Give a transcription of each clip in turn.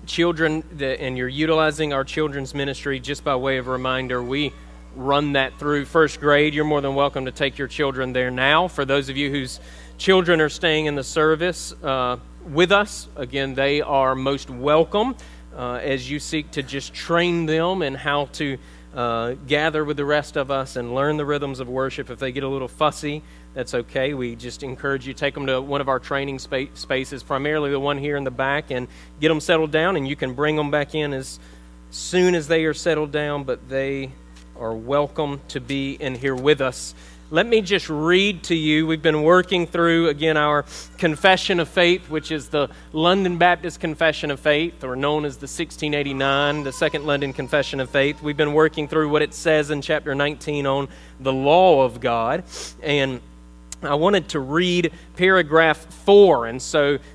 children and you're utilizing our children's ministry, just by way of a reminder, we run that through first grade. You're more than welcome to take your children there now. For those of you whose children are staying in the service with us, again, they are most welcome as you seek to just train them in how to gather with the rest of us and learn the rhythms of worship. If they get a little fussy, that's okay. We just encourage you to take them to one of our training spaces, primarily the one here in the back, and get them settled down, and you can bring them back in as soon as they are settled down, but they are welcome to be in here with us. Let me just read to you. We've been working through, again, our Confession of Faith, which is the London Baptist Confession of Faith, or known as the 1689, the Second London Confession of Faith. We've been working through what it says in chapter 19 on the law of God, and I wanted to read paragraph 4, and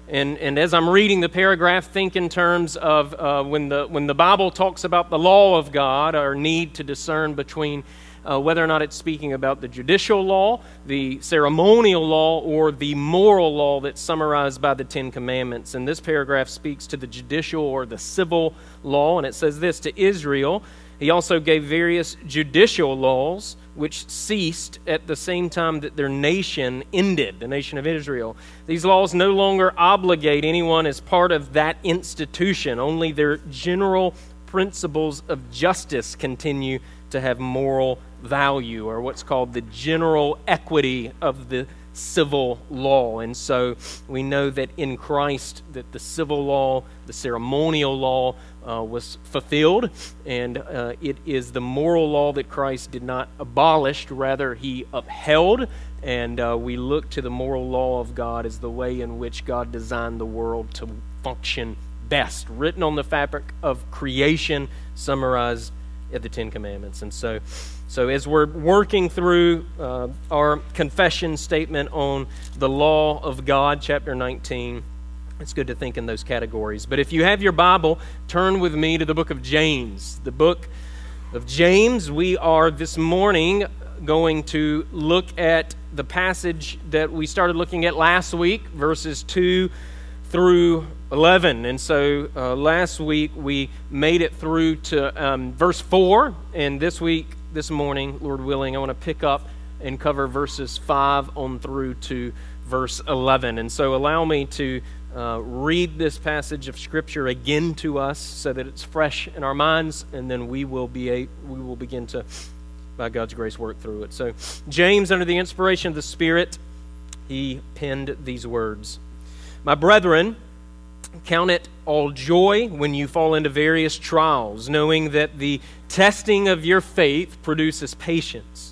as I'm reading the paragraph, think in terms of when the Bible talks about the law of God, our need to discern between whether or not it's speaking about the judicial law, the ceremonial law, or the moral law that's summarized by the Ten Commandments. And this paragraph speaks to the judicial or the civil law, and it says this: to Israel, he also gave various judicial laws which ceased at the same time that their nation ended, the nation of Israel. These laws no longer obligate anyone as part of that institution. Only their general principles of justice continue to have moral value, or what's called the general equity of the civil law. And so we know that in Christ that the civil law, the ceremonial law was fulfilled, and it is the moral law that Christ did not abolish, rather he upheld, and we look to the moral law of God as the way in which God designed the world to function best, written on the fabric of creation, summarized at the Ten Commandments. And so as we're working through our confession statement on the law of God, chapter 19, it's good to think in those categories. But if you have your Bible, turn with me to the book of James. The book of James, we are this morning going to look at the passage that we started looking at last week, verses 2 through 11. And so last week we made it through to verse 4, and this morning, Lord willing, I want to pick up and cover verses 5 on through to verse 11. And so allow me to read this passage of Scripture again to us so that it's fresh in our minds, and then we will begin to, by God's grace, work through it. So James, under the inspiration of the Spirit, he penned these words: "My brethren, count it all joy when you fall into various trials, knowing that the testing of your faith produces patience.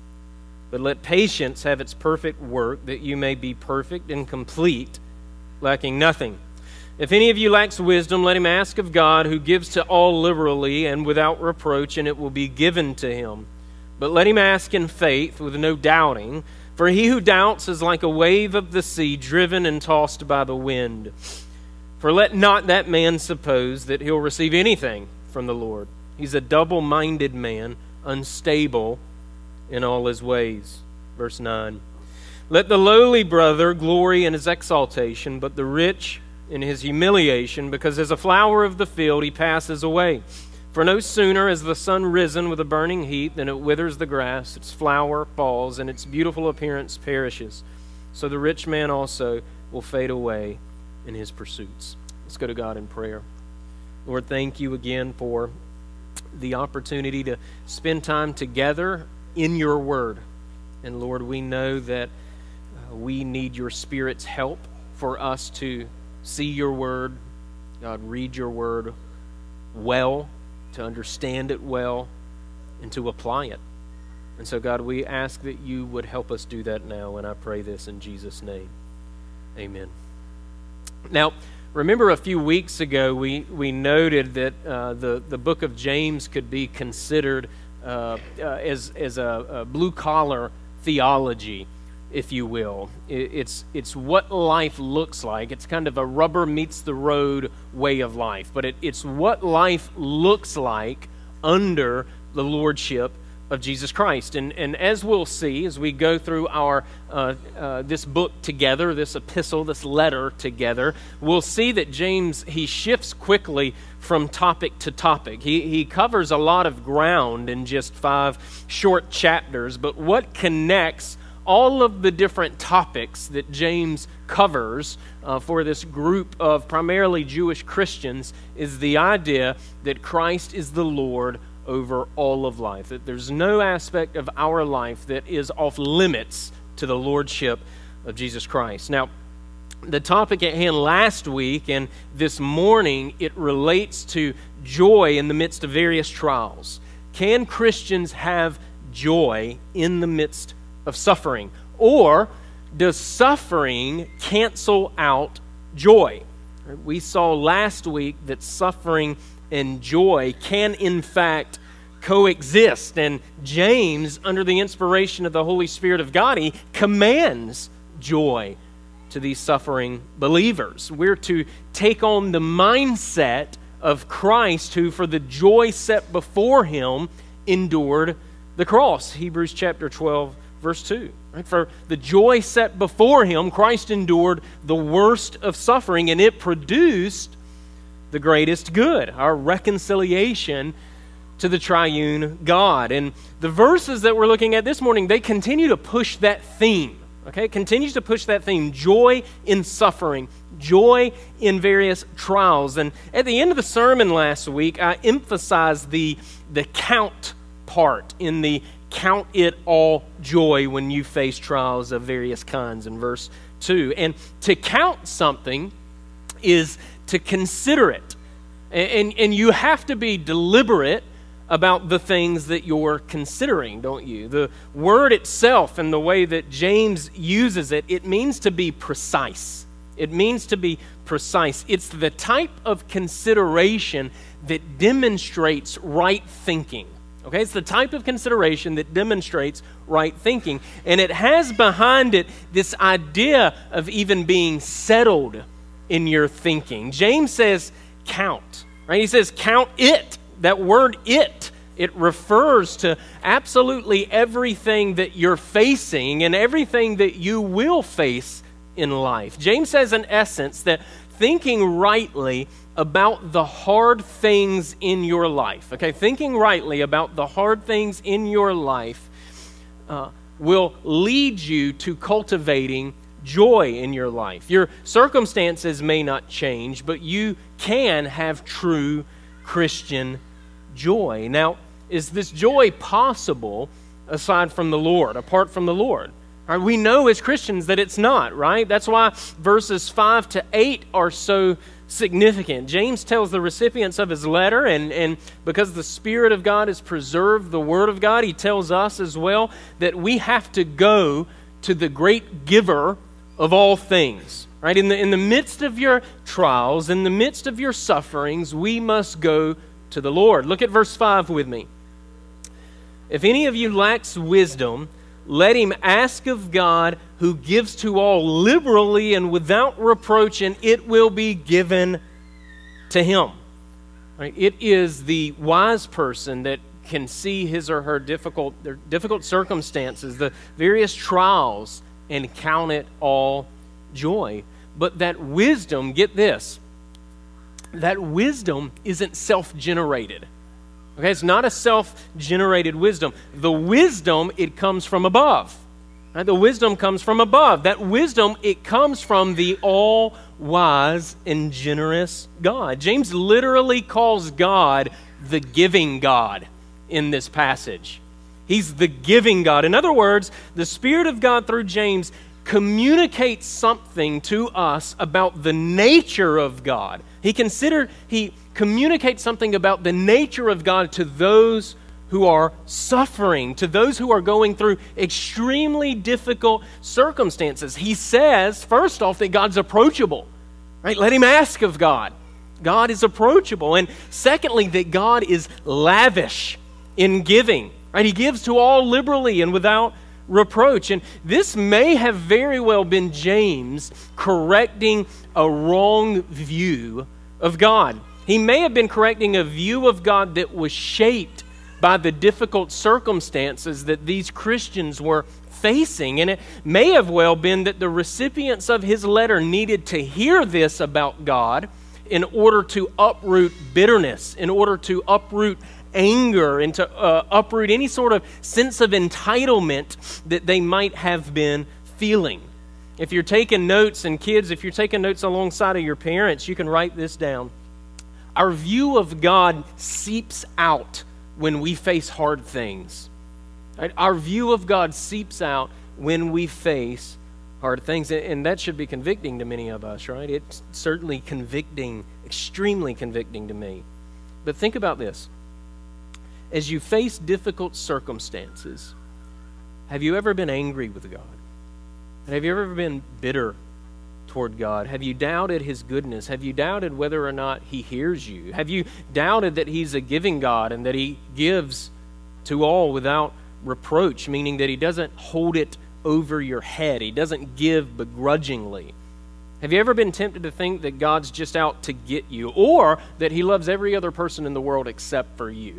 But let patience have its perfect work, that you may be perfect and complete, lacking nothing. If any of you lacks wisdom, let him ask of God, who gives to all liberally and without reproach, and it will be given to him. But let him ask in faith, with no doubting, for he who doubts is like a wave of the sea, driven and tossed by the wind. For let not that man suppose that he'll receive anything from the Lord. He's a double-minded man, unstable in all his ways." Verse 9. "Let the lowly brother glory in his exaltation, but the rich in his humiliation, because as a flower of the field he passes away. For no sooner is the sun risen with a burning heat than it withers the grass, its flower falls, and its beautiful appearance perishes. So the rich man also will fade away in his pursuits." Let's go to God in prayer. Lord, thank you again for the opportunity to spend time together in your word. And Lord, we know that we need your Spirit's help for us to see your word, God, read your word well, to understand it well, and to apply it. And so, God, we ask that you would help us do that now, and I pray this in Jesus' name. Amen. Now, remember a few weeks ago we noted that the book of James could be considered as a blue-collar theology, if you will. It's what life looks like. It's kind of a rubber meets the road way of life, but it's what life looks like under the lordship of Jesus Christ. And as we'll see as we go through our this book together, this epistle, this letter together, we'll see that James, he shifts quickly from topic to topic. He covers a lot of ground in just 5 short chapters, but what connects all of the different topics that James covers for this group of primarily Jewish Christians is the idea that Christ is the Lord over all of life, that there's no aspect of our life that is off limits to the lordship of Jesus Christ. Now, the topic at hand last week and this morning, it relates to joy in the midst of various trials. Can Christians have joy in the midst of suffering? Or does suffering cancel out joy? We saw last week that suffering and joy can in fact coexist. And James, under the inspiration of the Holy Spirit of God, he commands joy to these suffering believers. We're to take on the mindset of Christ, who for the joy set before him endured the cross. Hebrews chapter 12, verse 2. Right? For the joy set before him, Christ endured the worst of suffering, and it produced the greatest good, our reconciliation to the triune God. And the verses that we're looking at this morning, they continue to push that theme. Okay, it continues to push that theme, joy in suffering, joy in various trials. And at the end of the sermon last week, I emphasized the count part in the count it all joy when you face trials of various kinds in verse 2. And to count something is to consider it. And you have to be deliberate about the things that you're considering, don't you? The word itself and the way that James uses it, it means to be precise. It means to be precise. It's the type of consideration that demonstrates right thinking. Okay, it's the type of consideration that demonstrates right thinking. And it has behind it this idea of even being settled in your thinking. James says, count. Right? He says, count it. That word it refers to absolutely everything that you're facing and everything that you will face in life. James says, in essence, that thinking rightly about the hard things in your life, okay, thinking rightly about the hard things in your life will lead you to cultivating joy in your life. Your circumstances may not change, but you can have true Christian joy. Now, is this joy possible aside from the Lord, apart from the Lord? All right, we know as Christians that it's not, right? That's why verses 5 to 8 are so significant. James tells the recipients of his letter, and because the Spirit of God has preserved the Word of God, he tells us as well that we have to go to the great giver of all things. Right? In the midst of your trials, in the midst of your sufferings, we must go to the Lord. Look at verse 5 with me. If any of you lacks wisdom, let him ask of God, who gives to all liberally and without reproach, and it will be given to him. Right? It is the wise person that can see his or her difficult circumstances, the various trials, and count it all joy. But that wisdom, get this, that wisdom isn't self-generated. Okay, it's not a self-generated wisdom. The wisdom, it comes from above. Right? The wisdom comes from above. That wisdom, it comes from the all-wise and generous God. James literally calls God the giving God in this passage. He's the giving God. In other words, the Spirit of God through James communicates something to us about the nature of God. He communicates something about the nature of God to those who are suffering, to those who are going through extremely difficult circumstances. He says, first off, that God's approachable. Right? Let him ask of God. God is approachable. And secondly, that God is lavish in giving. Right? He gives to all liberally and without reproach. And this may have very well been James correcting a wrong view of God. He may have been correcting a view of God that was shaped by the difficult circumstances that these Christians were facing. And it may have well been that the recipients of his letter needed to hear this about God in order to uproot bitterness, in order to uproot anger, and to uproot any sort of sense of entitlement that they might have been feeling. If you're taking notes, and kids, if you're taking notes alongside of your parents, you can write this down. Our view of God seeps out when we face hard things. Right? Our view of God seeps out when we face hard things, and that should be convicting to many of us, right? It's certainly convicting, extremely convicting to me. But think about this. As you face difficult circumstances, have you ever been angry with God? Have you ever been bitter toward God? Have you doubted His goodness? Have you doubted whether or not He hears you? Have you doubted that He's a giving God and that He gives to all without reproach, meaning that He doesn't hold it over your head? He doesn't give begrudgingly. Have you ever been tempted to think that God's just out to get you, or that He loves every other person in the world except for you?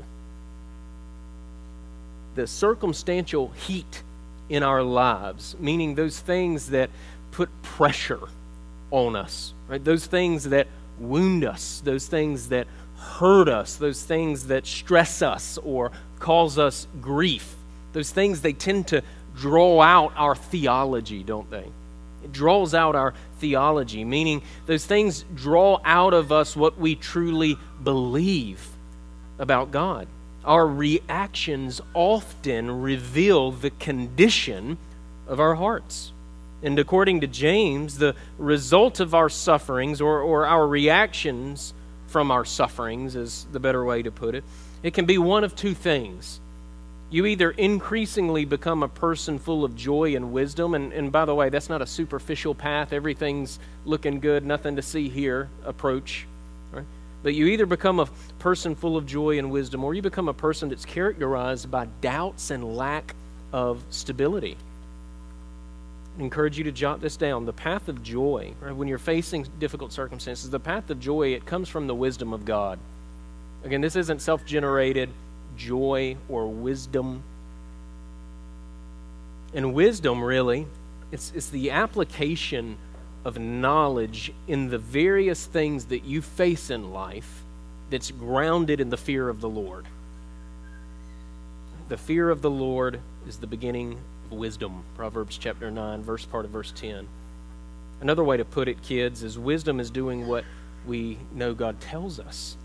The circumstantial heat in our lives, meaning those things that put pressure on us, right? Those things that wound us, those things that hurt us, those things that stress us or cause us grief. Those things, they tend to draw out our theology, don't they? It draws out our theology, meaning those things draw out of us what we truly believe about God. Our reactions often reveal the condition of our hearts. And according to James, the result of our sufferings, or our reactions from our sufferings is the better way to put it, it can be one of two things. You either increasingly become a person full of joy and wisdom, and by the way, that's not a superficial path, everything's looking good, nothing to see here approach, right? But you either become a person full of joy and wisdom, or you become a person that's characterized by doubts and lack of stability. I encourage you to jot this down. The path of joy, right, when you're facing difficult circumstances, the path of joy, it comes from the wisdom of God. Again, this isn't self-generated joy or wisdom. And wisdom, really, it's the application of knowledge in the various things that you face in life that's grounded in the fear of the Lord. The fear of the Lord is the beginning of wisdom. Proverbs chapter 9, part of verse 10. Another way to put it, kids, is wisdom is doing what we know God tells us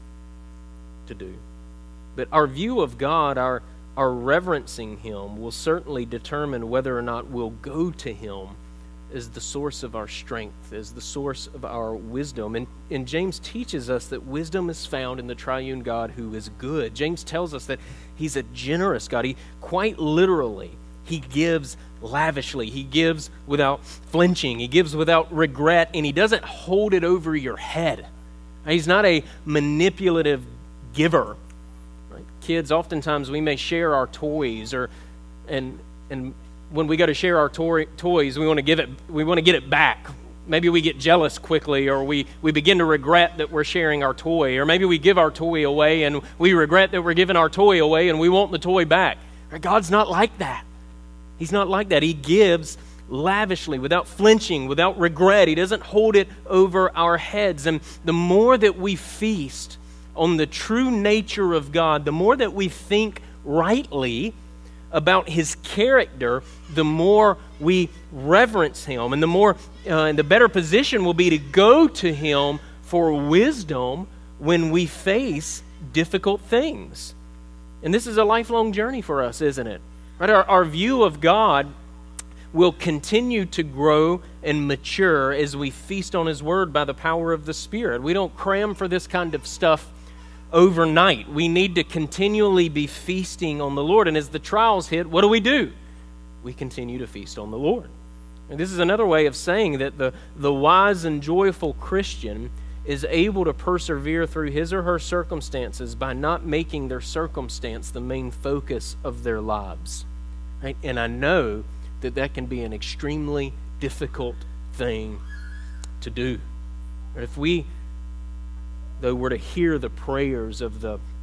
to do. But our view of God, our reverencing Him, will certainly determine whether or not we'll go to Him as the source of our strength, as the source of our wisdom. And James teaches us that wisdom is found in the triune God who is good. James tells us that He's a generous God. He quite literally, He gives lavishly. He gives without flinching. He gives without regret, and He doesn't hold it over your head. He's not a manipulative giver. Right? Kids, oftentimes we may share our toys, and when we go to share our toys, we want to get it back. Maybe we get jealous quickly, or we begin to regret that we're sharing our toy, or maybe we give our toy away and we regret that we're giving our toy away and we want the toy back. Right? God's not like that. He's not like that. He gives lavishly, without flinching, without regret. He doesn't hold it over our heads. And the more that we feast on the true nature of God, the more that we think rightly about His character, the more we reverence Him, and the more, the better position will be to go to Him for wisdom when we face difficult things. And this is a lifelong journey for us, isn't it? Right? Our view of God will continue to grow and mature as we feast on His Word by the power of the Spirit. We don't cram for this kind of stuff overnight. We need to continually be feasting on the Lord. And as the trials hit, what do? We continue to feast on the Lord. And this is another way of saying that the wise and joyful Christian is able to persevere through his or her circumstances by not making their circumstance the main focus of their lives. Right? And I know that can be an extremely difficult thing to do. If we, though, were to hear the prayers of the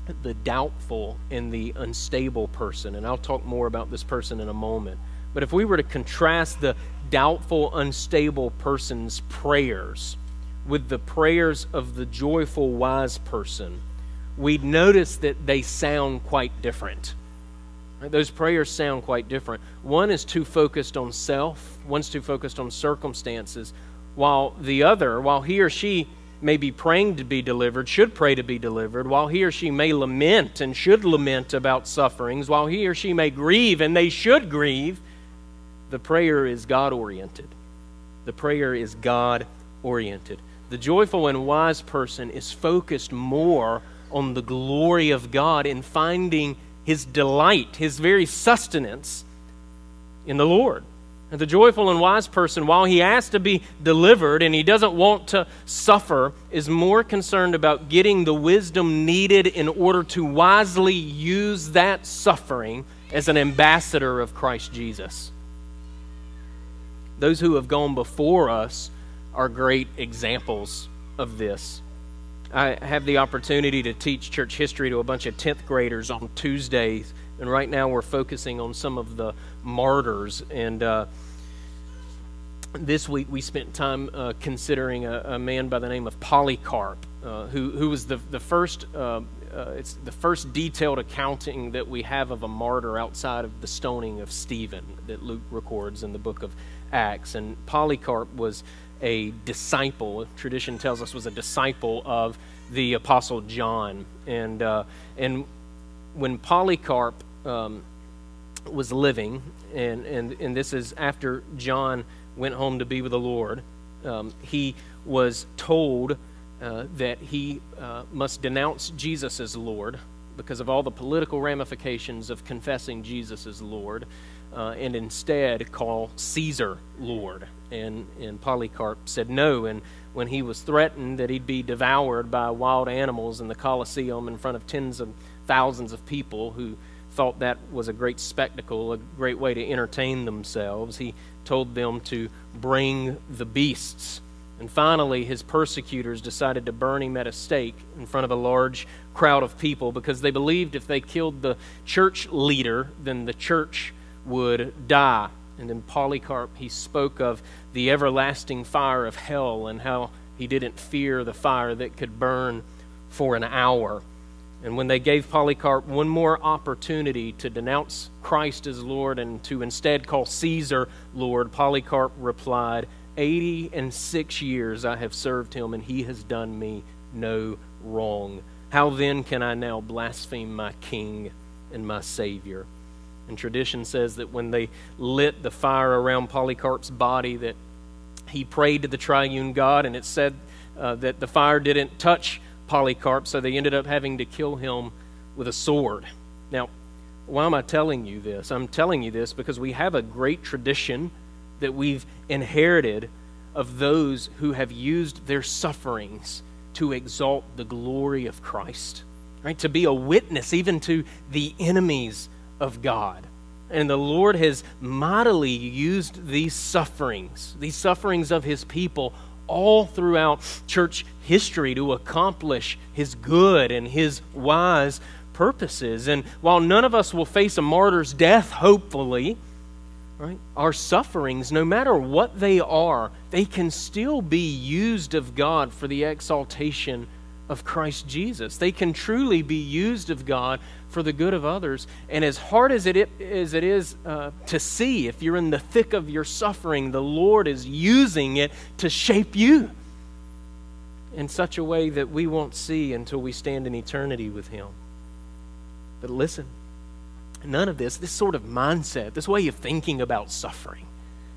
the doubtful and the unstable person. And I'll talk more about this person in a moment. But if we were to contrast the doubtful, unstable person's prayers with the prayers of the joyful, wise person, we'd notice that they sound quite different. Those prayers sound quite different. One is too focused on self, one's too focused on circumstances, while the other, while he or she may be praying to be delivered, should pray to be delivered, while he or she may lament and should lament about sufferings, while he or she may grieve and they should grieve, the prayer is God-oriented. The prayer is God-oriented. The joyful and wise person is focused more on the glory of God in finding his delight, his very sustenance in the Lord. And the joyful and wise person, while he asks to be delivered and he doesn't want to suffer, is more concerned about getting the wisdom needed in order to wisely use that suffering as an ambassador of Christ Jesus. Those who have gone before us are great examples of this. I have the opportunity to teach church history to a bunch of 10th graders on Tuesdays, and right now we're focusing on some of the martyrs. And this week we spent time considering a man by the name of Polycarp, who was the first. It's the first detailed accounting that we have of a martyr outside of the stoning of Stephen that Luke records in the book of Acts. And Polycarp was a disciple, tradition tells us was a disciple of the Apostle John. And when Polycarp was living, and this is after John went home to be with the Lord, he was told that he must denounce Jesus as Lord because of all the political ramifications of confessing Jesus as Lord, and instead call Caesar Lord. And Polycarp said no, and when he was threatened that he'd be devoured by wild animals in the Colosseum in front of tens of thousands of people who thought that was a great spectacle, a great way to entertain themselves, he told them to bring the beasts. And finally, his persecutors decided to burn him at a stake in front of a large crowd of people because they believed if they killed the church leader, then the church would die. And then Polycarp, he spoke of the everlasting fire of hell and how he didn't fear the fire that could burn for an hour. And when they gave Polycarp one more opportunity to denounce Christ as Lord and to instead call Caesar Lord, Polycarp replied, 86 years I have served him, and he has done me no wrong. How then can I now blaspheme my King and my Savior? And tradition says that when they lit the fire around Polycarp's body, that he prayed to the triune God, and it said that the fire didn't touch Polycarp, so they ended up having to kill him with a sword. Now, why am I telling you this? I'm telling you this because we have a great tradition that we've inherited of those who have used their sufferings to exalt the glory of Christ, right? To be a witness even to the enemies of God. And the Lord has mightily used these sufferings of his people all throughout church history to accomplish his good and his wise purposes. And while none of us will face a martyr's death, hopefully, right, our sufferings, no matter what they are, they can still be used of God for the exaltation of Christ Jesus. They can truly be used of God for the good of others. And as hard as it is to see, if you're in the thick of your suffering, the Lord is using it to shape you in such a way that we won't see until we stand in eternity with Him. But listen, none of this sort of mindset, this way of thinking about suffering,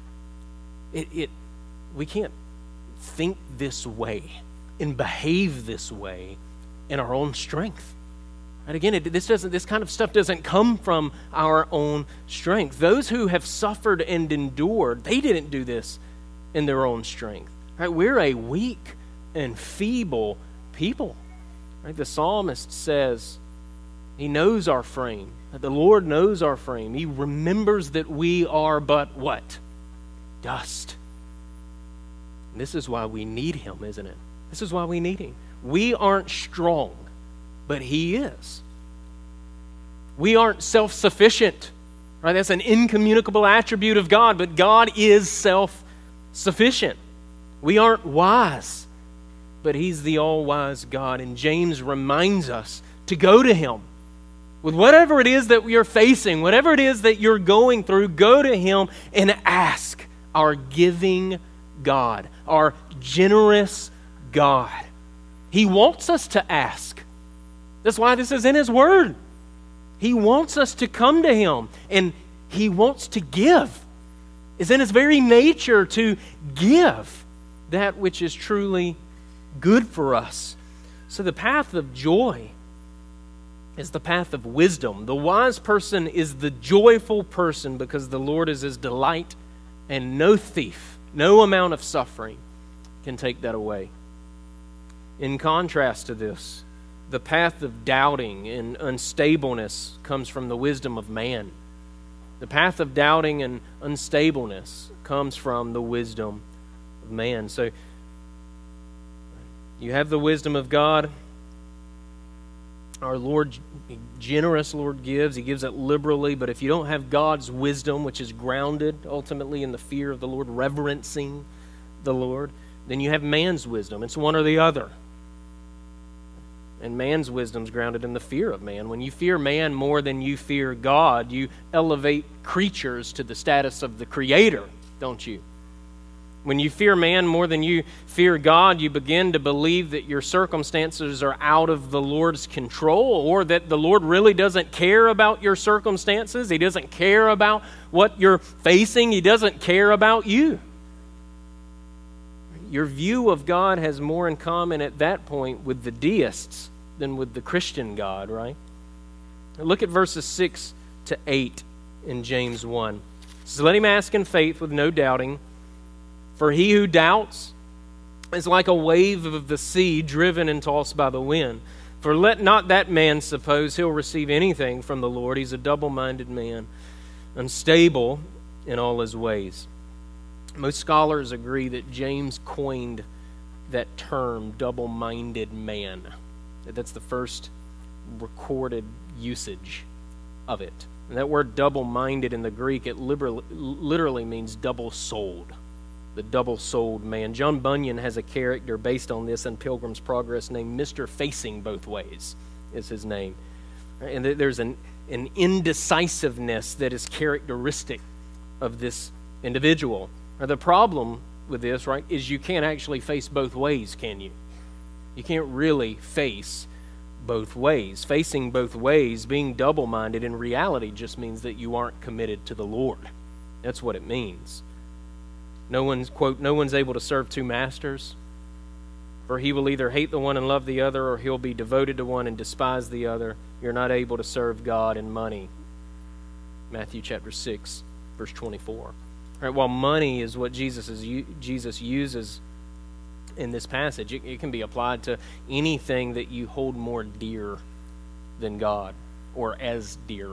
we can't think this way and behave this way in our own strength. And again, this kind of stuff doesn't come from our own strength. Those who have suffered and endured, they didn't do this in their own strength. Right? We're a weak and feeble people. Right? The psalmist says he knows our frame, that the Lord knows our frame. He remembers that we are but what? Dust. And this is why we need Him, isn't it? This is why we need Him. We aren't strong. but He is. We aren't self-sufficient, right? That's an incommunicable attribute of God, but God is self-sufficient. We aren't wise, but He's the all-wise God. And James reminds us to go to Him. With whatever it is that you're facing, whatever it is that you're going through, go to Him and ask our giving God, our generous God. He wants us to ask. That's why this is in His Word. He wants us to come to Him, and He wants to give. It's in His very nature to give that which is truly good for us. So the path of joy is the path of wisdom. The wise person is the joyful person because the Lord is his delight, and no thief, no amount of suffering can take that away. In contrast to this, the path of doubting and unstableness comes from the wisdom of man. The path of doubting and unstableness comes from the wisdom of man. So you have the wisdom of God. Our Lord, generous Lord gives. He gives it liberally. But if you don't have God's wisdom, which is grounded ultimately in the fear of the Lord, reverencing the Lord, then you have man's wisdom. It's one or the other. And man's wisdom is grounded in the fear of man. When you fear man more than you fear God, you elevate creatures to the status of the Creator, don't you? When you fear man more than you fear God, you begin to believe that your circumstances are out of the Lord's control, or that the Lord really doesn't care about your circumstances. He doesn't care about what you're facing. He doesn't care about you. Your view of God has more in common at that point with the deists than with the Christian God, right? Look at verses 6 to 8 in James 1. It says, "Let him ask in faith with no doubting, for he who doubts is like a wave of the sea driven and tossed by the wind. For let not that man suppose he'll receive anything from the Lord. He's a double-minded man, unstable in all his ways." Most scholars agree that James coined that term, double-minded man. That's the first recorded usage of it. And that word double-minded in the Greek, it literally means double-souled. The double-souled man. John Bunyan has a character based on this in Pilgrim's Progress named Mr. Facing Both Ways is his name. And there's an indecisiveness that is characteristic of this individual. Now, the problem with this, right, is you can't actually face both ways, can you? You can't really face both ways. Facing both ways, being double-minded, in reality just means that you aren't committed to the Lord. That's what it means. No one's, quote, "No one's able to serve two masters, for he will either hate the one and love the other, or he'll be devoted to one and despise the other. You're not able to serve God and money." Matthew chapter 6, verse 24. Right, while money is what Jesus uses in this passage, it can be applied to anything that you hold more dear than God, or as dear,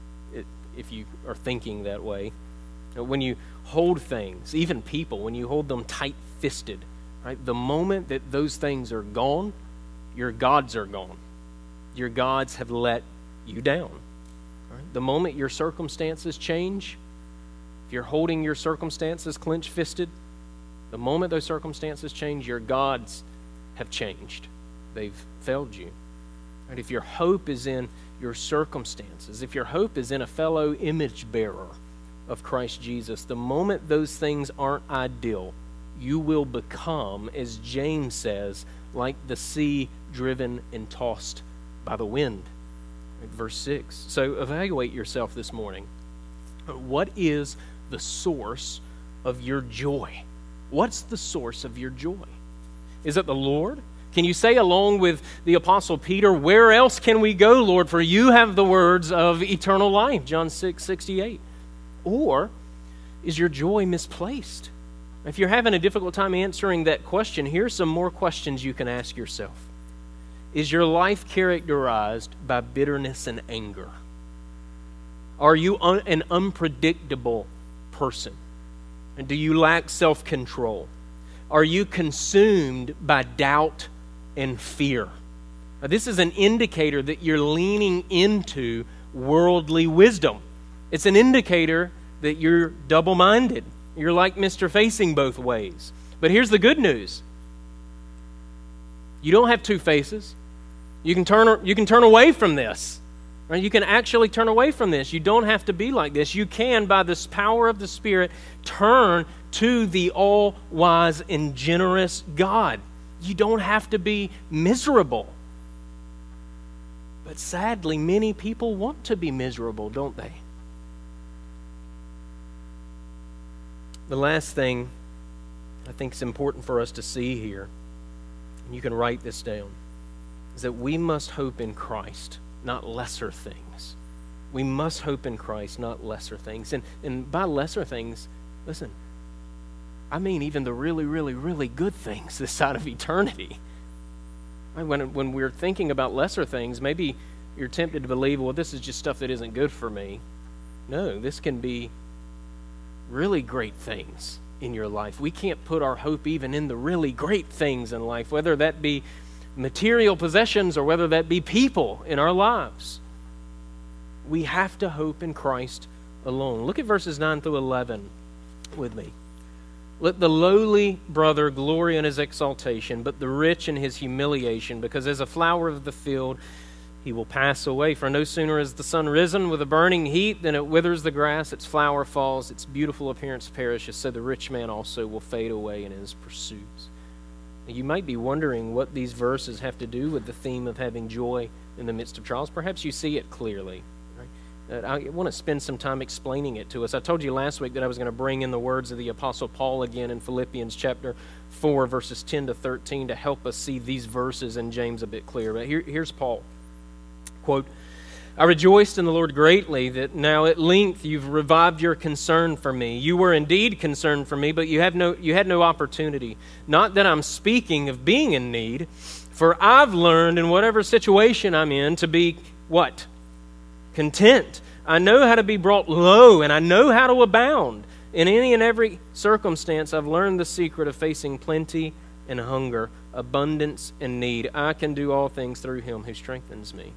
if you are thinking that way. When you hold things, even people, when you hold them tight-fisted, right, the moment that those things are gone, your gods are gone. Your gods have let you down. Right? The moment your circumstances change, if you're holding your circumstances clenched-fisted, the moment those circumstances change, your gods have changed. They've failed you. Right? If your hope is in your circumstances, if your hope is in a fellow image bearer of Christ Jesus, the moment those things aren't ideal, you will become, as James says, like the sea driven and tossed by the wind. Right? Verse 6. So evaluate yourself this morning. What is the source of your joy? What's the source of your joy? Is it the Lord? Can you say along with the Apostle Peter, "Where else can we go, Lord? For you have the words of eternal life," John 6:68. Or is your joy misplaced? If you're having a difficult time answering that question, here's some more questions you can ask yourself. Is your life characterized by bitterness and anger? Are you an unpredictable person? And do you lack self-control? Are you consumed by doubt and fear? This is an indicator that you're leaning into worldly wisdom. It's an indicator that you're double-minded. You're like Mr. Facing both ways. But here's the good news. You don't have two faces. You can turn away from this. Right? You can actually turn away from this. You don't have to be like this. You can, by this power of the Spirit, turn to the all-wise and generous God. You don't have to be miserable. But sadly, many people want to be miserable, don't they? The last thing I think is important for us to see here, and you can write this down, is that we must hope in Christ, not lesser things. We must hope in Christ, not lesser things. And by lesser things, listen, I mean even the really, really, really good things this side of eternity. When we're thinking about lesser things, maybe you're tempted to believe, well, this is just stuff that isn't good for me. No, this can be really great things in your life. We can't put our hope even in the really great things in life, whether that be material possessions or whether that be people in our lives. We have to hope in Christ alone. Look at verses 9 through 11 with me. Let the lowly brother glory in his exaltation, but the rich in his humiliation, because as a flower of the field he will pass away. For no sooner is the sun risen with a burning heat than it withers the grass, its flower falls, its beautiful appearance perishes, so the rich man also will fade away in his pursuits. Now, you might be wondering what these verses have to do with the theme of having joy in the midst of trials. Perhaps you see it clearly. I want to spend some time explaining it to us. I told you last week that I was going to bring in the words of the Apostle Paul again in Philippians chapter 4, verses 10 to 13 to help us see these verses in James a bit clearer. But here's Paul. Quote, I rejoiced in the Lord greatly that now at length you've revived your concern for me. You were indeed concerned for me, but you had no opportunity. Not that I'm speaking of being in need, for I've learned in whatever situation I'm in to be what? Content. I know how to be brought low, and I know how to abound. In any and every circumstance, I've learned the secret of facing plenty and hunger, abundance and need. I can do all things through Him who strengthens me.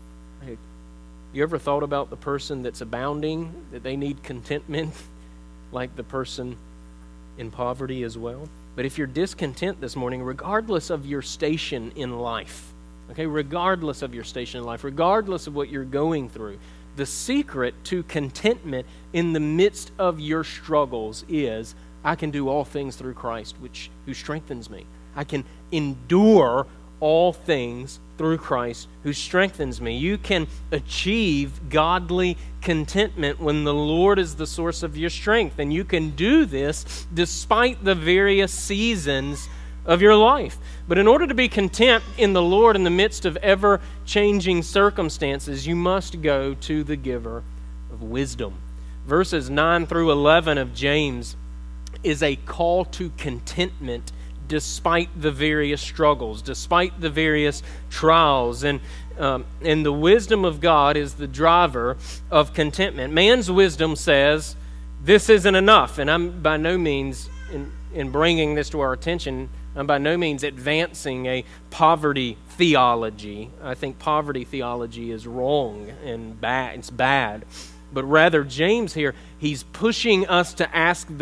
You ever thought about the person that's abounding, that they need contentment, like the person in poverty as well? But if you're discontent this morning, regardless of your station in life, okay, regardless of your station in life, regardless of what you're going through, the secret to contentment in the midst of your struggles is, I can do all things through Christ, who strengthens me. I can endure all things through Christ who strengthens me. You can achieve godly contentment when the Lord is the source of your strength. And you can do this despite the various seasons of your life. But in order to be content in the Lord in the midst of ever-changing circumstances, you must go to the giver of wisdom. Verses 9 through 11 of James is a call to contentment despite the various struggles, despite the various trials. And the wisdom of God is the driver of contentment. Man's wisdom says, this isn't enough. And I'm by no means, in bringing this to our attention, I'm by no means advancing a poverty theology. I think poverty theology is wrong and bad. It's bad. But rather, James here, he's pushing us to answer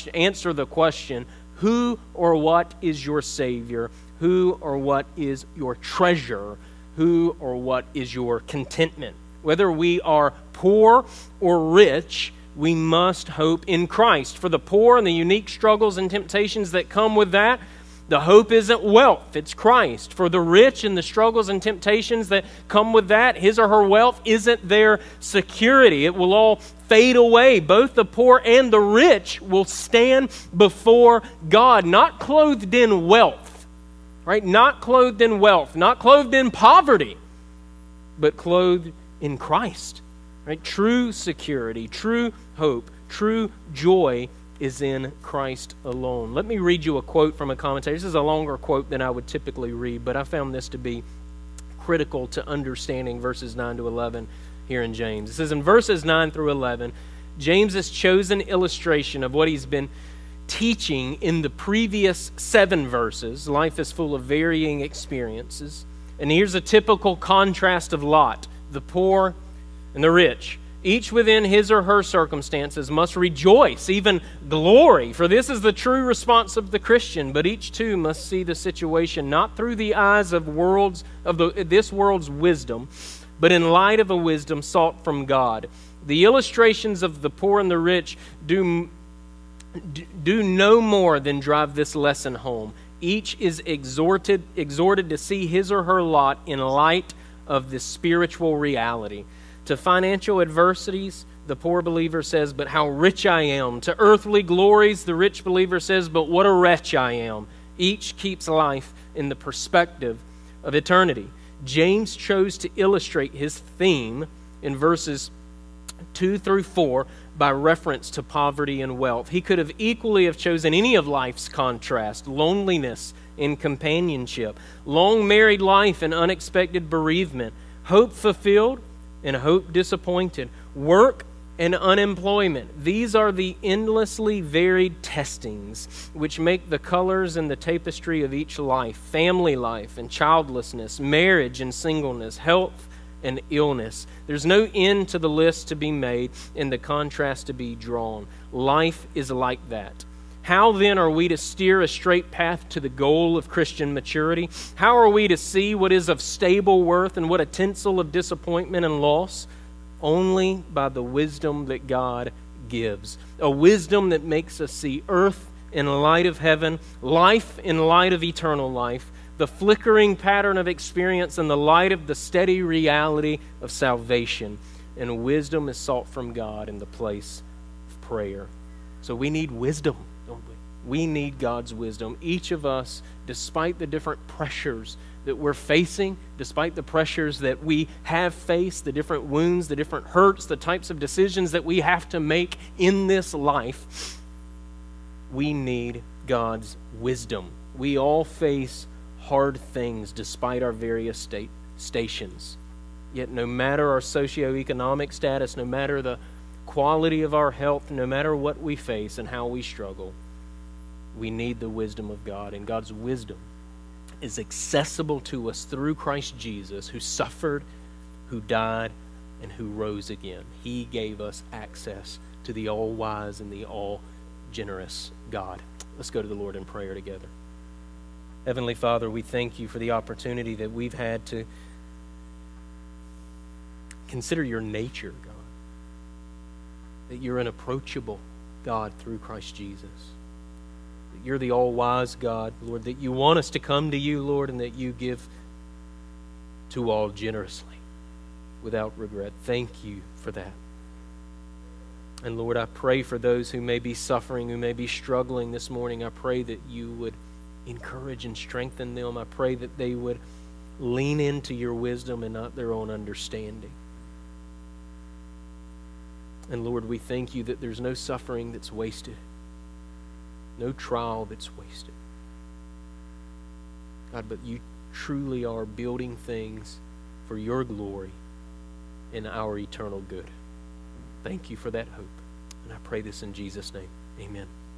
the question, who or what is your Savior? Who or what is your treasure? Who or what is your contentment? Whether we are poor or rich, we must hope in Christ. For the poor and the unique struggles and temptations that come with that, the hope isn't wealth, it's Christ. For the rich and the struggles and temptations that come with that, his or her wealth isn't their security. It will all fade away. Both the poor and the rich will stand before God, not clothed in wealth, right? Not clothed in wealth, not clothed in poverty, but clothed in Christ, right? True security, true hope, true joy is in Christ alone. Let me read you a quote from a commentator. This is a longer quote than I would typically read, but I found this to be critical to understanding verses 9 to 11 here in James. It says in verses 9 through 11, James's chosen illustration of what he's been teaching in the previous 7 verses, life is full of varying experiences, And here's a typical contrast of Lot, the poor and the rich. Each within his or her circumstances must rejoice, even glory, for this is the true response of the Christian. But each too must see the situation not through the eyes of this world's wisdom, but in light of a wisdom sought from God. The illustrations of the poor and the rich do no more than drive this lesson home. Each is exhorted to see his or her lot in light of this spiritual reality. To financial adversities, the poor believer says, "But how rich I am." To earthly glories, the rich believer says, "But what a wretch I am." Each keeps life in the perspective of eternity. James chose to illustrate his theme in verses 2 through 4 by reference to poverty and wealth. He could have equally have chosen any of life's contrast, loneliness and companionship, long married life and unexpected bereavement, hope fulfilled and hope disappointed, work and unemployment. These are the endlessly varied testings which make the colors in the tapestry of each life: family life and childlessness, marriage and singleness, health and illness. There's no end to the list to be made and the contrast to be drawn. Life is like that. How then are we to steer a straight path to the goal of Christian maturity? How are we to see what is of stable worth and what a tinsel of disappointment and loss? Only by the wisdom that God gives. A wisdom that makes us see earth in light of heaven, life in light of eternal life, the flickering pattern of experience in the light of the steady reality of salvation. And wisdom is sought from God in the place of prayer. So we need wisdom, don't we? We need God's wisdom. Each of us, despite the different pressures that we're facing, despite the pressures that we have faced, the different wounds, the different hurts, the types of decisions that we have to make in this life, we need God's wisdom. We all face hard things despite our various stations. Yet no matter our socioeconomic status, no matter the quality of our health, no matter what we face and how we struggle, we need the wisdom of God. And God's wisdom is accessible to us through Christ Jesus, who suffered, who died, and who rose again. He gave us access to the all-wise and the all-generous God. Let's go to the Lord in prayer together. Heavenly Father, we thank you for the opportunity that we've had to consider your nature, God. That you're an approachable God through Christ Jesus. That you're the all-wise God, Lord. That you want us to come to you, Lord, and that you give to all generously, without regret. Thank you for that. And Lord, I pray for those who may be suffering, who may be struggling this morning. I pray that you would encourage and strengthen them. I pray that they would lean into your wisdom and not their own understanding. And Lord, we thank you that there's no suffering that's wasted, no trial that's wasted. God, but you truly are building things for your glory and our eternal good. Thank you for that hope. And I pray this in Jesus' name. Amen.